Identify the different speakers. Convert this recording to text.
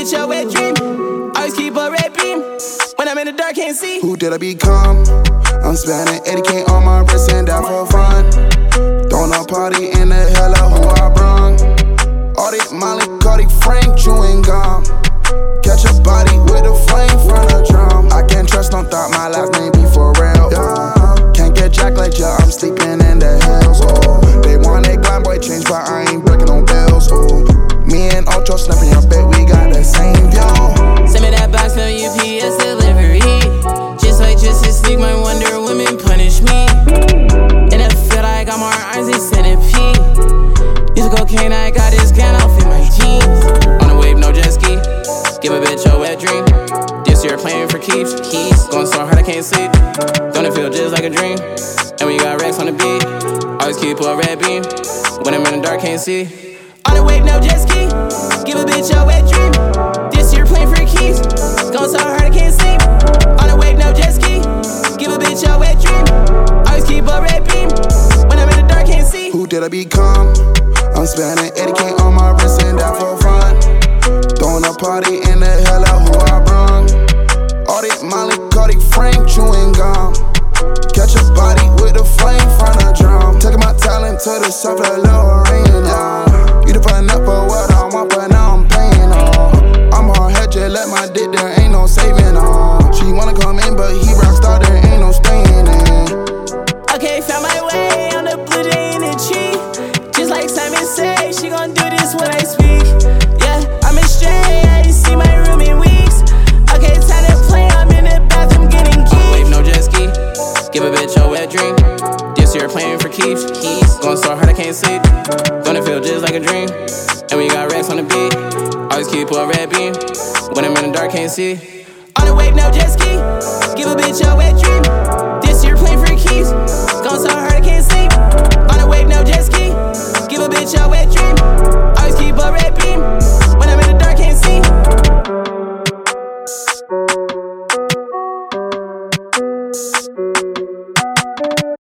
Speaker 1: bitch a wet dream. Always keep a red beam. When I'm in the dark, can't see.
Speaker 2: Who did I become? I'm spending 80K on my wrist and that for fun. Throwing a party in the hell of who I brung. All this Molly, Cardi, Frank, chewing gum. Catch a body with a flame from a drum. I can't trust, no thought my last name be for real. Yeah. Can't get jack like ya, I'm sleeping in the hills. Oh. They want a blind boy change, but I ain't breaking no bills. Oh. Me and Ultra snapping, I bet we got the same view.
Speaker 1: Send me that box for UPS delivery. Just to sneak my Wonder Woman punish me. And I feel like I'm more arms than centipede. Use cocaine, I got this gun off in my jeans. On the wave, no jet ski. Give a bitch a wet dream. This year playing for keeps. Going so hard I can't sleep. Don't it feel just like a dream? And when you got Rex on the beat, always keep a red beam. When I'm in the dark, can't see. On the wave, no jet ski. Give a bitch a wet dream. This year playing for keeps. Going so hard I can't sleep. On the wave, no jet ski. Give a bitch a wet dream. Always keep a red beam. When I'm in the dark, can't see.
Speaker 2: Who did I become? I'm spending 80K on my wrist and that for fun. Throwing a party in the hell of who I brung. All this Molly, Cardi, Frank, chewing gum. Catch a body with a flame from a drum. Taking my talent to the south of Little Rain, yeah. You done up for what I want, but now I'm paying on. I'm hard head, just let my dick, there ain't no saving on. She wanna come in, but he rock star, there ain't no staying in.
Speaker 1: Okay, found my way on the blue jay in the tree. Just like Simon said, she gon' do this when I speak. Yeah, I'm astray, I ain't seen my room in weeks. Okay, time to play, I'm in the bathroom getting geek. Wave, no jet ski, give a bitch a wet dream. This year playing for keeps. Going so hard I can't sleep. Don't it feel just like a dream? And when you got Rex on the beat, always keep a red beam. When I'm in the dark, can't see. On the wave, no jet ski.